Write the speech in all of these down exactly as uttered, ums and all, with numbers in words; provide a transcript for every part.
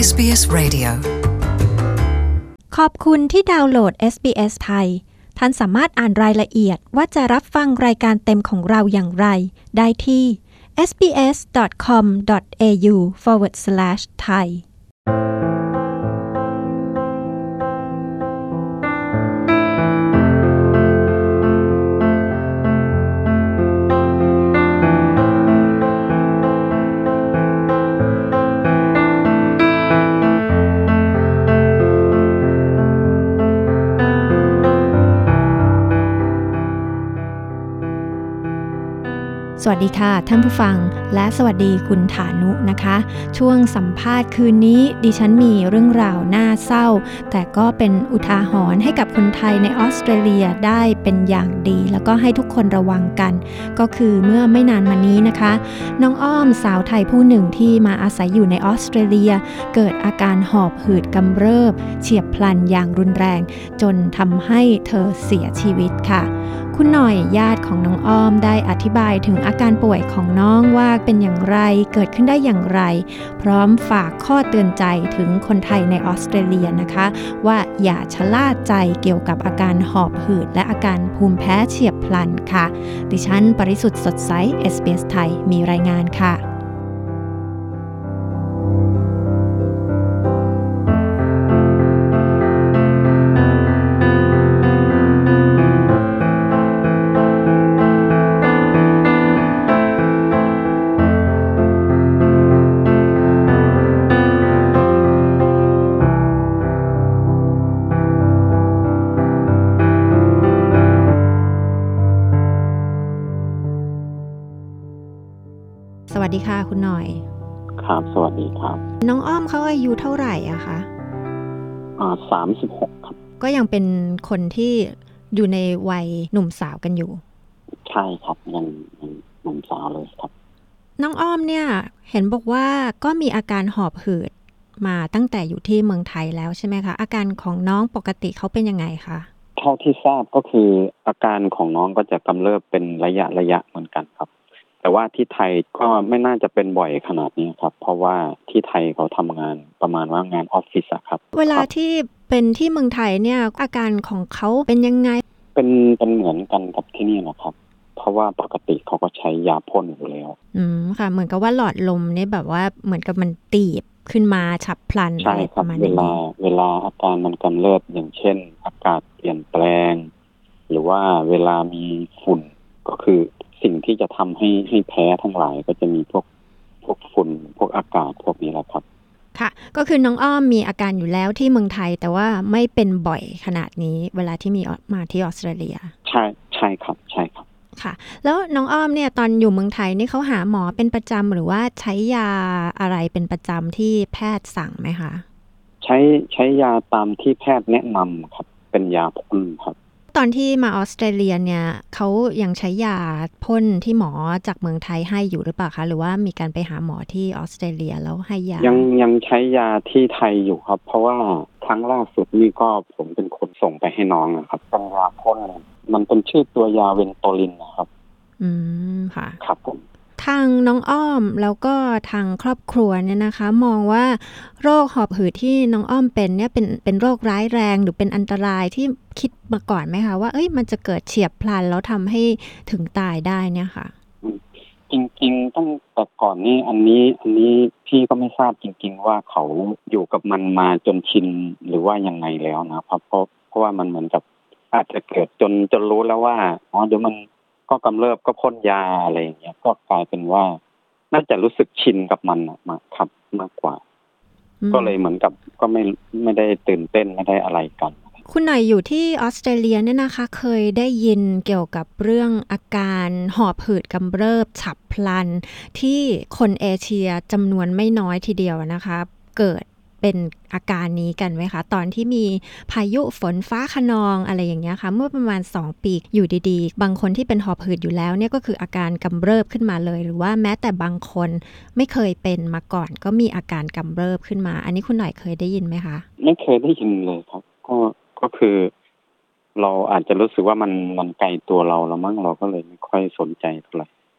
เอส บี เอส Radio ขอบคุณที่ดาวน์โหลด เอส บี เอส ไทยท่านสามารถอ่านรายละเอียดว่าจะรับฟังรายการเต็มของเราอย่างไรได้ที่ เอส บี เอส ดอท คอม ดอท เอ ยู สแลช สแลช ไทยสวัสดีค่ะท่านผู้ฟังและสวัสดีคุณฐานุนะคะช่วงสัมภาษณ์คืนนี้ดิฉันมีเรื่องราวน่าเศร้าแต่ก็เป็นอุทาหรณ์ให้กับคนไทยในออสเตรเลียได้เป็นอย่างดีแล้วก็ให้ทุกคนระวังกันก็คือเมื่อไม่นานมานี้นะคะน้องอ้อมสาวไทยผู้หนึ่งที่มาอาศัยอยู่ในออสเตรเลียเกิดอาการหอบหืดกำเริบเฉียบพลันอย่างรุนแรงจนทำให้เธอเสียชีวิตค่ะคุณหน่อยญาติของน้องอ้อมได้อธิบายถึงอาการป่วยของน้องว่าเป็นอย่างไรเกิดขึ้นได้อย่างไรพร้อมฝากข้อเตือนใจถึงคนไทยในออสเตรเลียนะคะว่าอย่าชะล่าใจเกี่ยวกับอาการหอบหืดและอาการภูมิแพ้เฉียบพลันค่ะดิฉันปริสุทธิ์สดใส เอส บี เอส ไทยมีรายงานค่ะสวัสดีค่ะคุณหน่อยครับสวัสดีครับน้องอ้อมเขาอายุเท่าไหร่อะคะอ่าสามสิบหกครับก็ยังเป็นคนที่อยู่ในวัยหนุ่มสาวกันอยู่ใช่ครับยังยังหนุ่มสาวเลยครับน้องอ้อมเนี่ยเห็นบอกว่าก็มีอาการหอบหืดมาตั้งแต่อยู่ที่เมืองไทยแล้วใช่ไหมคะอาการของน้องปกติเขาเป็นยังไงคะเท่าที่ทราบก็คืออาการของน้องก็จะกำเริบเป็นระยะระยะเหมือนกันครับแต่ว่าที่ไทยก็ไม่น่าจะเป็นบ่อยขนาดนี้ครับเพราะว่าที่ไทยเขาทำงานประมาณว่างานออฟฟิศอะครับเวลาที่เป็นที่เมืองไทยเนี่ยอาการของเขาเป็นยังไงเป็นเป็นเหมือนกันกับที่นี่นะครับเพราะว่าปกติเขาก็ใช้ยาพ่นอยู่แล้วอืมค่ะเหมือนกับว่าหลอดลมเนี่ยแบบว่าเหมือนกับมันตีบขึ้นมาฉับพลันใช่ครับเวลาเวลาอาการมันกำเริบอย่างเช่นอากาศเปลี่ยนแปลงหรือว่าเวลามีฝุ่นก็คือสิ่งที่จะทำให้ให้แพ้ทั้งหลายก็จะมีพวกพวกฝุ่นพวกอากาศพวกนี้แหละครับค่ะก็คือน้องอ้อมมีอาการอยู่แล้วที่เมืองไทยแต่ว่าไม่เป็นบ่อยขนาดนี้เวลาที่มีมาที่ออสเตรเลียใช่ใช่ครับใช่ครับค่ะแล้วน้องอ้อมเนี่ยตอนอยู่เมืองไทยนี่เขาหาหมอเป็นประจำหรือว่าใช้ยาอะไรเป็นประจำที่แพทย์สั่งไหมคะใช้ใช้ยาตามที่แพทย์แนะนำครับเป็นยาพ่นครับตอนที่มาออสเตรเลียเนี่ยเขายังใช้ยาพ่นที่หมอจากเมืองไทยให้อยู่หรือเปล่าคะหรือว่ามีการไปหาหมอที่ออสเตรเลียแล้วให้ยายังยังใช้ยาที่ไทยอยู่ครับเพราะว่าครั้งล่าสุดนี่ก็ผมเป็นคนส่งไปให้น้องนะครับเป็นยาพ่นมันเป็นชื่อตัวยาเวนโตลินนะครับอืมค่ะครับผมทางน้องอ้อมแล้วก็ทางครอบครัวเนี่ยนะคะมองว่าโรคหอบหืดที่น้องอ้อมเป็นเนี่ยเป็นเป็นโรคร้ายแรงหรือเป็นอันตรายที่คิดมาก่อนไหมคะว่าเอ้ยมันจะเกิดเฉียบพลันแล้วทำให้ถึงตายได้เนี่ยค่ะจริงๆตั้งแต่ก่อนนี่อันนี้อันนี้พี่ก็ไม่ทราบจริงๆว่าเขาอยู่กับมันมาจนชินหรือว่ายังไงแล้วนะครับเพราะเพราะว่ามันเหมือนกับอาจจะเกิดจนจนรู้แล้วว่าอ๋อเดี๋ยวมันก็กำเริบก็พ่นยาอะไรอย่างเงี้ยก็กลายเป็นว่าน่าจะรู้สึกชินกับมันมากครับมากกว่าก็เลยเหมือนกับก็ไม่ไม่ได้ตื่นเต้นไม่ได้อะไรกันคุณหน่อยอยู่ที่ออสเตรเลียเนี่ยนะคะเคยได้ยินเกี่ยวกับเรื่องอาการหอบหืดกำเริบฉับพลันที่คนเอเชียจำนวนไม่น้อยทีเดียวนะคะเกิดเป็นอาการนี้กันไหมคะตอนที่มีพายุฝนฟ้าคะนองอะไรอย่างเงี้ยค่ะเมื่อประมาณสองปีอยู่ดีๆบางคนที่เป็นหอบหืดอยู่แล้วเนี่ยก็คืออาการกำเริบขึ้นมาเลยหรือว่าแม้แต่บางคนไม่เคยเป็นมาก่อนก็มีอาการกำเริบขึ้นมาอันนี้คุณหน่อยเคยได้ยินไหมคะไม่เคยได้ยินเลยครับก็ก็คือเราอาจจะรู้สึกว่ามันมันไกลตัวเราแล้วมั้งเราก็เลยไม่ค่อยสนใจเท่าไหร่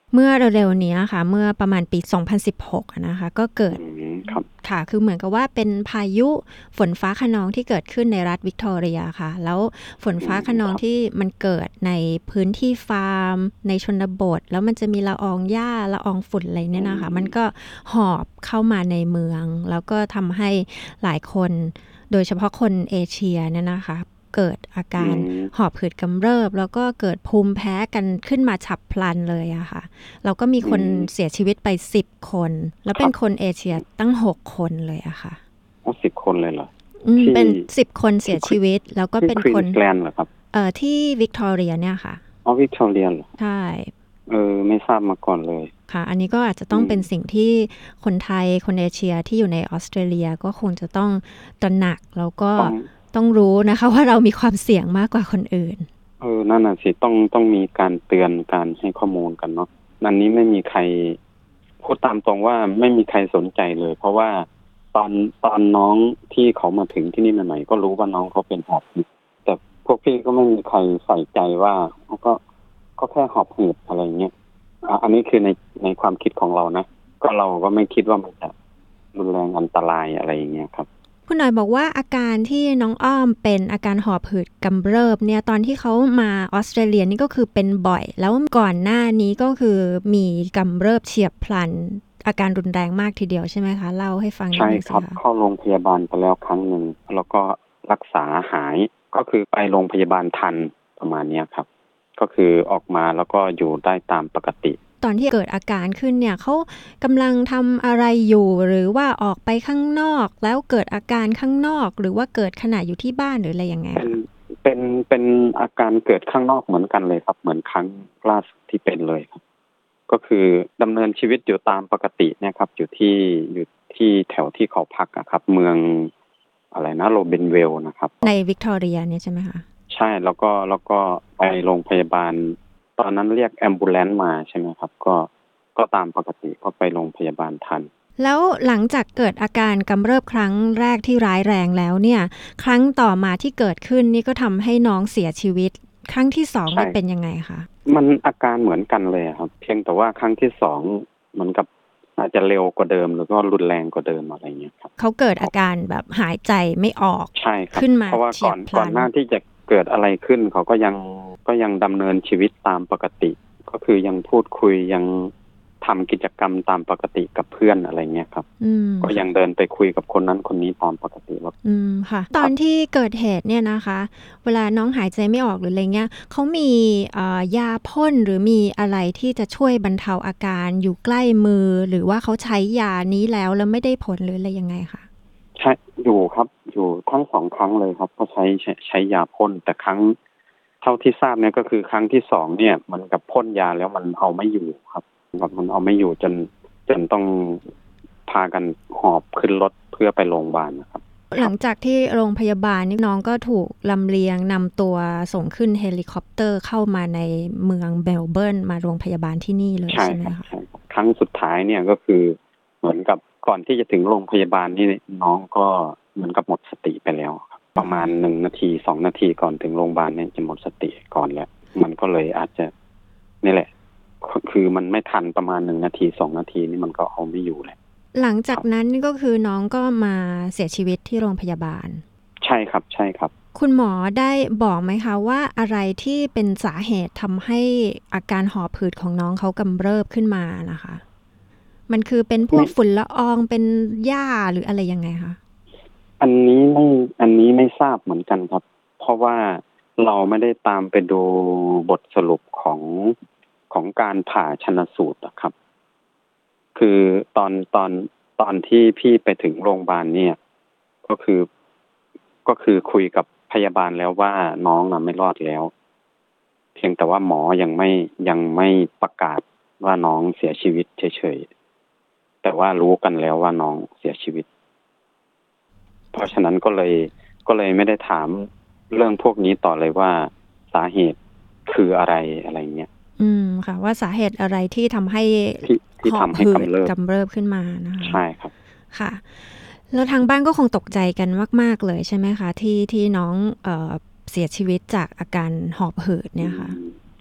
เมื่อเร็วๆนี้ค่ะเมื่อประมาณปีสองพันสิบหกนะคะก็เกิดค่ะคือเหมือนกับว่าเป็นพายุฝนฟ้าคะนองที่เกิดขึ้นในรัฐวิกตอเรียค่ะแล้วฝนฟ้าคะนองที่มันเกิดในพื้นที่ฟาร์มในชนบทแล้วมันจะมีละอองหญ้าละอองฝุ่นอะไรเนี่ยนะคะมันก็หอบเข้ามาในเมืองแล้วก็ทำให้หลายคนโดยเฉพาะคนเอเชียเนี่ยนะคะเกิดอาการหอบหืดกำเริบแล้วก็เกิดภูมิแพ้กันขึ้นมาฉับพลันเลยอะค่ะแล้วก็มีคนเสียชีวิตไปสิบคนแล้วเป็นคนเอเชียตั้งหกคนเลยอะค่ะอ๋อสิบคนเลยเหรออืมเป็นสิบคนเสียชีวิตแล้วก็เป็นคนแกลนเหรอครับเอ่อที่วิกตอเรียเนี่ยค่ะอ๋อวิกตอเรียเหรอใช่เออไม่ทราบมาก่อนเลยค่ะอันนี้ก็อาจจะต้องเป็นสิ่งที่คนไทยคนเอเชียที่อยู่ในออสเตรเลียก็คงจะต้องตระหนักแล้วก็ต้องรู้นะคะว่าเรามีความเสี่ยงมากกว่าคนอื่นเออนั่นน่ะสิต้องต้องมีการเตือนการให้ข้อมูลกันเนาะนั่นนี้ไม่มีใครพูดตามตรงว่าไม่มีใครสนใจเลยเพราะว่าตอนตอนน้องที่เขามาถึงที่นี่ใหม่ๆก็รู้ว่าน้องเขาเป็นหอบหืดแต่พวกพี่ก็ไม่มีใครใส่ใจว่าเขาก็ก็แค่หอบหืดอะไรเงี้ยอ่ะอันนี้คือในในความคิดของเรานะก็เราก็ไม่คิดว่ามันจะรุนแรงอันตรายอะไรอย่างเงี้ยครับคุณหน่อยบอกว่าอาการที่น้องอ้อมเป็นอาการหอบหืดกำเริบเนี่ยตอนที่เขามาออสเตรเลียนี่ก็คือเป็นบ่อยแล้วก่อนหน้านี้ก็คือมีกำเริบเฉียบพลันอาการรุนแรงมากทีเดียวใช่ไหมคะเล่าให้ฟังนิดนึงสิคะใช่ครับเข้าโรงพยาบาลไปแล้วครั้งหนึ่งแล้วก็รักษาหายก็คือไปโรงพยาบาลทันประมาณนี้ครับก็คือออกมาแล้วก็อยู่ได้ตามปกติตอนที่เกิดอาการขึ้นเนี่ยเขากำลังทำอะไรอยู่หรือว่าออกไปข้างนอกแล้วเกิดอาการข้างนอกหรือว่าเกิดขณะอยู่ที่บ้านหรืออะไรยังไงเป็นเป็นเป็นอาการเกิดข้างนอกเหมือนกันเลยครับเหมือนครั้งล่าสุดที่เป็นเลยครับก็คือดำเนินชีวิตอยู่ตามปกติเนี่ยครับอยู่ที่อยู่ที่แถวที่เขาพักอะครับเมืองอะไรนะโรบินเวลนะครับในวิกตอเรียเนี่ยใช่ไหมคะใช่แล้วก็แล้วก็ไปโรงพยาบาลตอนนั้นเรียกแอมบูเลนซ์มาใช่ไหมครับก็ก็ตามปกติก็ไปโรงพยาบาลทันแล้วหลังจากเกิดอาการกำเริบครั้งแรกที่ร้ายแรงแล้วเนี่ยครั้งต่อมาที่เกิดขึ้นนี่ก็ทำให้น้องเสียชีวิตครั้งที่สองนี่เป็นยังไงคะมันอาการเหมือนกันเลยครับเพียงแต่ว่าครั้งที่สองเหมือนกับอาจจะเร็วกว่าเดิมหรือก็รุนแรงกว่าเดิมอะไรเงี้ยครับเขาเกิดอาการแบบหายใจไม่ออกใช่ครับขึ้นมาเพราะว่าก่อนก่อนหน้าที่จะเกิดอะไรขึ้นเขาก็ยังก็ยังดำเนินชีวิตตามปกติก็คือยังพูดคุยยังทำกิจกรรมตามปกติกับเพื่อนอะไรเงี้ยครับก็ยังเดินไปคุยกับคนนั้นคนนี้ตามปกติแล้วอืมค่ะตอนที่เกิดเหตุเนี่ยนะคะเวลาน้องหายใจไม่ออกหรืออะไรเงี้ยเขามีเอ่อยาพ่นหรือมีอะไรที่จะช่วยบรรเทาอาการอยู่ใกล้มือหรือว่าเขาใช้ยานี้แล้วแล้วไม่ได้ผลหรืออะไรยังไงคะใช่อยู่ครับอยู่ทั้งสองครั้งเลยครับก็ใช้ใช้ใช้ยาพ่นแต่ครั้งเท่าที่ทราบเนี่ยก็คือครั้งที่สองเนี่ยมันกับพ่นยาแล้วมันเอาไม่อยู่ครับแบบมันเอาไม่อยู่จนจนต้องพากันหอบขึ้นรถเพื่อไปโรงพยาบาลนะครับหลังจากที่โรงพยาบาลนี่น้องก็ถูกลำเลียงนำตัวส่งขึ้นเฮลิคอปเตอร์เข้ามาในเมืองเมลเบิร์นมาโรงพยาบาลที่นี่เลยใช่ไหมคะครั้งสุดท้ายเนี่ยก็คือเหมือนกับก่อนที่จะถึงโรงพยาบาลนี่น้องก็เหมือนกับหมดสติไปแล้วประมาณหนึ่งนาทีสองนาทีก่อนถึงโรงพยาบาลเนี่ยจะหมดสติก่อนแล้วมันก็เลยอาจจะนี่แหละคือมันไม่ทันประมาณหนึ่งนาทีสองนาทีนี่มันก็เอาไม่อยู่เลยหลังจากนั้นก็คือน้องก็มาเสียชีวิตที่โรงพยาบาลใช่ครับใช่ครับคุณหมอได้บอกไหมคะว่าอะไรที่เป็นสาเหตุทำให้อาการหอบหืดของน้องเขากำเริบขึ้นมานะคะมันคือเป็นพวกฝุ่นละอองเป็นหญ้าหรืออะไรยังไงคะอันนี้ไม่อันนี้ไม่ทราบเหมือนกันครับเพราะว่าเราไม่ได้ตามไปดูบทสรุปของของการผ่าชันสูตรนะครับคือตอนตอนตอนที่พี่ไปถึงโรงพยาบาลเนี่ยก็คือก็คือคุยกับพยาบาลแล้วว่าน้องน่ะไม่รอดแล้วเพียงแต่ว่าหมอยังไม่ยังไม่ประกาศว่าน้องเสียชีวิตเฉยๆแต่ว่ารู้กันแล้วว่าน้องเสียชีวิตเพราะฉะนั้นก็เลยก็เลยไม่ได้ถามเรื่องพวกนี้ต่อเลยว่าสาเหตุคืออะไรอะไรเงี้ยอืมค่ะว่าสาเหตุอะไรที่ทำให้ที่ทำให้กำเริบกำเริบขึ้นมานะคะใช่ครับค่ะแล้วทางบ้านก็คงตกใจกันมากๆเลยใช่ไหมคะที่ที่น้องเอ่อเสียชีวิตจากอาการหอบหืดเนี่ยค่ะ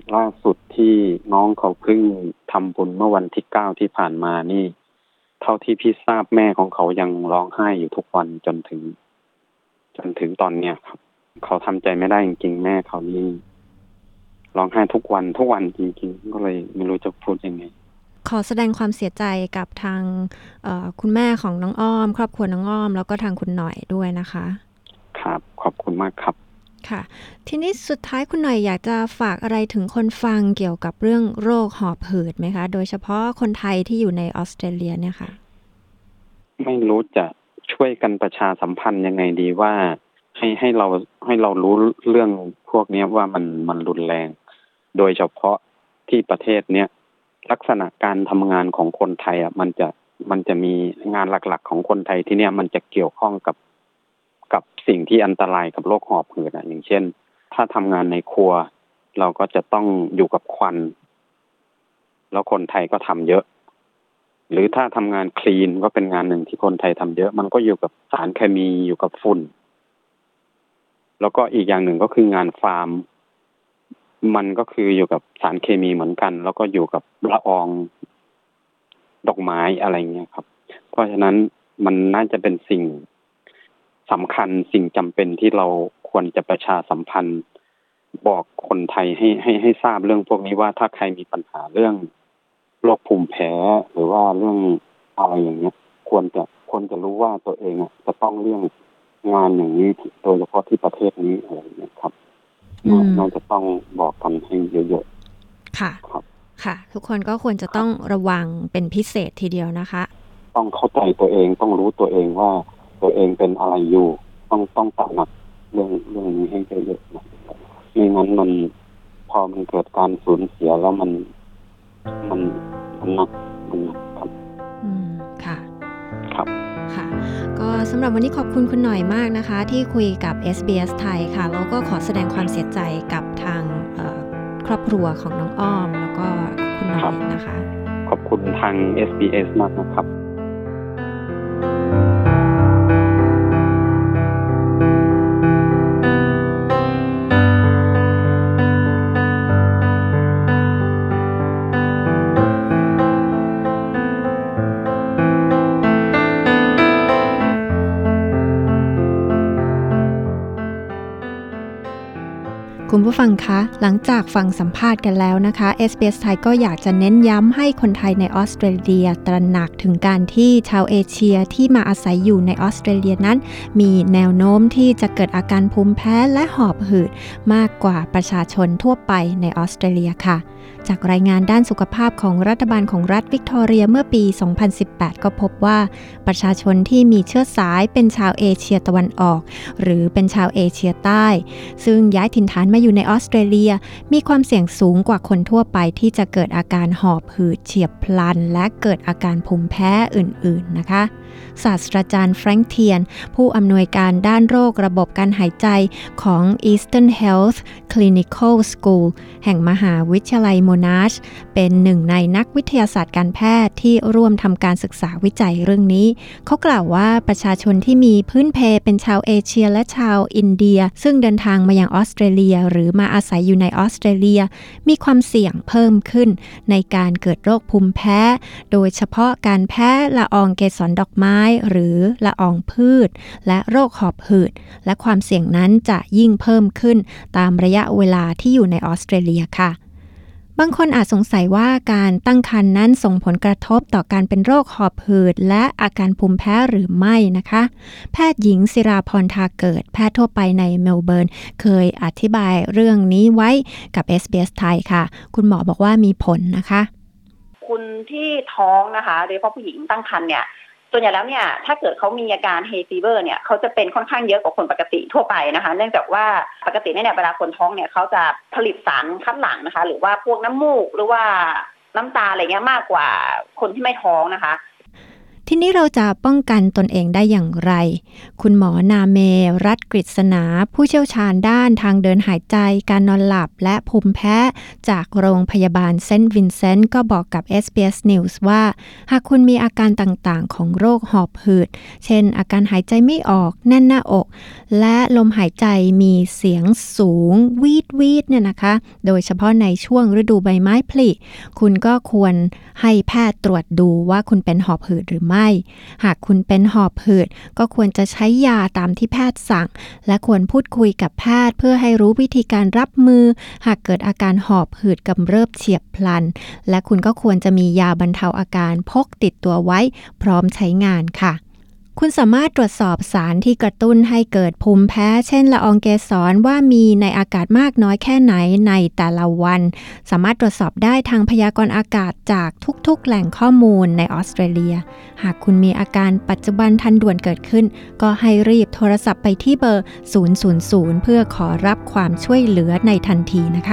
ล่าสุดที่น้องเขาเพิ่งทำบุญเมื่อวันที่เก้าที่ผ่านมานี่เท่าที่พี่ทราบแม่ของเขายังร้องไห้อยู่ทุกวันจนถึงจนถึงตอนเนี้ยครับเขาทำใจไม่ได้จริงๆแม่เขานี่ร้องไห้ทุกวันทุกวันจริงๆก็เลยไม่รู้จะพูดยังไงขอแสดงความเสียใจกับทางคุณแม่ของน้องอ้อมครอบครัวน้องอ้อมแล้วก็ทางคุณหน่อยด้วยนะคะครับขอบคุณมากครับค่ะทีนี้สุดท้ายคุณหน่อยอยากจะฝากอะไรถึงคนฟังเกี่ยวกับเรื่องโรคหอบหืดไหมคะโดยเฉพาะคนไทยที่อยู่ในออสเตรเลียเนี่ยค่ะไม่รู้จะช่วยกันประชาสัมพันธ์ยังไงดีว่าให้ให้เราให้เรารู้เรื่องพวกนี้ว่ามันมันรุนแรงโดยเฉพาะที่ประเทศเนี้ยลักษณะการทำงานของคนไทยอ่ะมันจะมันจะมีงานหลักๆของคนไทยที่เนี้ยมันจะเกี่ยวข้องกับกับสิ่งที่อันตรายกับโรคหอบหืดอ่ะอย่างเช่นถ้าทำงานในครัวเราก็จะต้องอยู่กับควันแล้วคนไทยก็ทำเยอะหรือถ้าทำงานคลีนก็เป็นงานหนึ่งที่คนไทยทำเยอะมันก็อยู่กับสารเคมีอยู่กับฝุ่นแล้วก็อีกอย่างหนึ่งก็คืองานฟาร์มมันก็คืออยู่กับสารเคมีเหมือนกันแล้วก็อยู่กับละอองดอกไม้อะไรเงี้ยครับเพราะฉะนั้นมันน่าจะเป็นสิ่งสำคัญสิ่งจำเป็นที่เราควรจะประชาสัมพันธ์บอกคนไทยให้ให้ให้ทราบเรื่องพวกนี้ว่าถ้าใครมีปัญหาเรื่องโรคภูมิแพ้หรือว่าเรื่องอะไรอย่างเงี้ยควรจะควรจะรู้ว่าตัวเองอ่ะจะต้องเลี่ยงงานอย่างนี้โดยเฉพาะที่ประเทศนี้อะไรอย่างเงี้ยครับน่าจะต้องบอกกันให้เยอะๆค่ะค่ะทุกคนก็ควรจะต้องระวังเป็นพิเศษทีเดียวนะคะต้องเข้าใจตัวเองต้องรู้ตัวเองว่าตัวเองเป็นอะไรอยู่ต้องต้องตระหนักเรื่องเรื่องนี้ให้เยอะๆนะไม่งั้นมันพอมันเกิดการสูญเสียแล้วมันมันมันหนักมันหนักครับอืมค่ะครับค่ะก็สำหรับวันนี้ขอบคุณคุณหน่อยมากนะคะที่คุยกับ เอส บี เอส ไทยค่ะแล้วก็ขอแสดงความเสียใจกับทางครอบครัวของน้องอ้อมแล้วก็คุณหน่อยนะคะขอบคุณทาง เอส บี เอส มากนะครับคุณผู้ฟังคะหลังจากฟังสัมภาษณ์กันแล้วนะคะ เอส บี เอส ไทยก็อยากจะเน้นย้ำให้คนไทยในออสเตรเลียตระหนักถึงการที่ชาวเอเชียที่มาอาศัยอยู่ในออสเตรเลียนั้นมีแนวโน้มที่จะเกิดอาการภูมิแพ้และหอบหืดมากกว่าประชาชนทั่วไปในออสเตรเลียค่ะจากรายงานด้านสุขภาพของรัฐบาลของรัฐวิกตอเรียเมื่อปี สองพันสิบแปด ก็พบว่าประชาชนที่มีเชื้อสายเป็นชาวเอเชียตะวันออกหรือเป็นชาวเอเชียใต้ซึ่งย้ายถิ่นฐานมาอยู่ในออสเตรเลียมีความเสี่ยงสูงกว่าคนทั่วไปที่จะเกิดอาการหอบหืดเฉียบพลันและเกิดอาการภูมิแพ้อื่นๆนะคะศาสตราจารย์แฟรงค์เทียนผู้อำนวยการด้านโรคระบบการหายใจของ Eastern Health Clinical School แห่งมหาวิทยาลัยโมนาชเป็นหนึ่งในนักวิทยาศาสตร์การแพทย์ที่ร่วมทำการศึกษาวิจัยเรื่องนี้เขากล่าวว่าประชาชนที่มีพื้นเพเป็นชาวเอเชียและชาวอินเดียซึ่งเดินทางมายังออสเตรเลียหรือมาอาศัยอยู่ในออสเตรเลียมีความเสี่ยงเพิ่มขึ้นในการเกิดโรคภูมิแพ้โดยเฉพาะการแพ้ละอองเกสรดอกไม้หรือละอองพืชและโรคหอบหืดและความเสี่ยงนั้นจะยิ่งเพิ่มขึ้นตามระยะเวลาที่อยู่ในออสเตรเลียค่ะบางคนอาจสงสัยว่าการตั้งครรภ์นั้นส่งผลกระทบต่อการเป็นโรคหอบหืดและอาการภูมิแพ้หรือไม่นะคะแพทย์หญิงศิราพรทาเกิดแพทย์ทั่วไปในเมลเบิร์นเคยอธิบายเรื่องนี้ไว้กับ เอส บี เอส ไทยค่ะคุณหมอบอกว่ามีผลนะคะคุณที่ท้องนะคะโดยเฉพาะผู้หญิงตั้งครรภ์เนี่ยส่วนใหญ่แล้วเนี่ยถ้าเกิดเขามีอาการ hay fever เนี่ยเขาจะเป็นค่อนข้างเยอะกว่าคนปกติทั่วไปนะคะเนื่องจากว่าปกติเนี่ยเวลาคนท้องเนี่ยเขาจะผลิตสารคัดหลั่งนะคะหรือว่าพวกน้ำมูกหรือว่าน้ำตาอะไรเงี้ยมากกว่าคนที่ไม่ท้องนะคะทีนี้เราจะป้องกันตนเองได้อย่างไรคุณหมอนาเมรัตน์กฤษณาผู้เชี่ยวชาญด้านทางเดินหายใจการนอนหลับและภูมิแพ้จากโรงพยาบาลเซนต์วินเซนต์ก็บอกกับ เอส บี เอส News ว่าหากคุณมีอาการต่างๆของโรคหอบหืดเช่นอาการหายใจไม่ออกแน่นหน้าอกและลมหายใจมีเสียงสูงวีดวีดเนี่ยนะคะโดยเฉพาะในช่วงฤดูใบไม้ผลิคุณก็ควรให้แพทย์ตรวจดูว่าคุณเป็นหอบหืดหรือไม่หากคุณเป็นหอบหืดก็ควรจะใช้ยาตามที่แพทย์สั่งและควรพูดคุยกับแพทย์เพื่อให้รู้วิธีการรับมือหากเกิดอาการหอบหืดกำเริบเฉียบพลันและคุณก็ควรจะมียาบรรเทาอาการพกติดตัวไว้พร้อมใช้งานค่ะคุณสามารถตรวจสอบสารที่กระตุ้นให้เกิดภูมิแพ้เช่นละอองเกสรว่ามีในอากาศมากน้อยแค่ไหนในแต่ละวันสามารถตรวจสอบได้ทางพยากรณ์อากาศจากทุกๆแหล่งข้อมูลในออสเตรเลียหากคุณมีอาการปัจจุบันทันด่วนเกิดขึ้นก็ให้รีบโทรศัพท์ไปที่เบอร์ศูนย์ ศูนย์ ศูนย์เพื่อขอรับความช่วยเหลือในทันทีนะคะ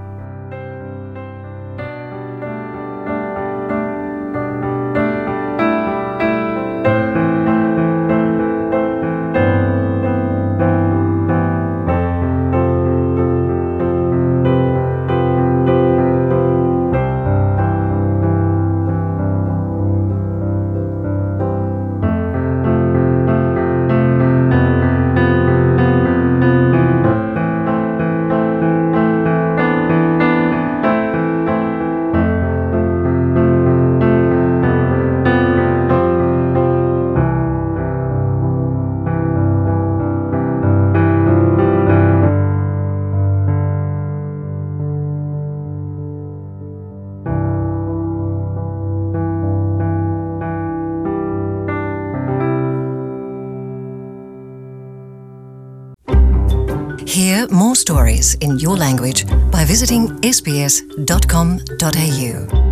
Hear more stories in your language by visiting s b s dot com dot a u.